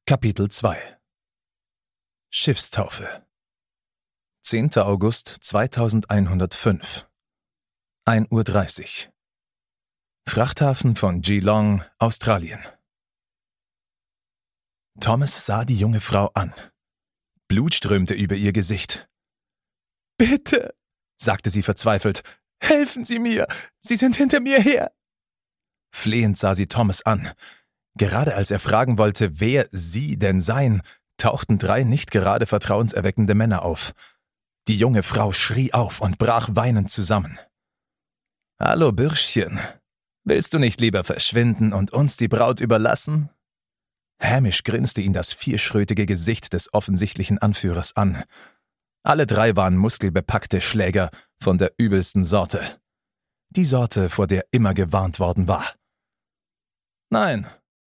Kapitel 2 Schiffstaufe 10. August 2105 1:30 Uhr Frachthafen von Geelong, Australien. Thomas sah die junge Frau an. Blut strömte über ihr Gesicht. »Bitte«, sagte sie verzweifelt, »helfen Sie mir! Sie sind hinter mir her!« Flehend sah sie Thomas an. Gerade als er fragen wollte, wer sie denn seien, tauchten 3 nicht gerade vertrauenserweckende Männer auf. Die junge Frau schrie auf und brach weinend zusammen. »Hallo, Bürschchen. Willst du nicht lieber verschwinden und uns die Braut überlassen?« Hämisch grinste ihn das vierschrötige Gesicht des offensichtlichen Anführers an. Alle 3 waren muskelbepackte Schläger von der übelsten Sorte. Die Sorte, vor der immer gewarnt worden war. »Nein«,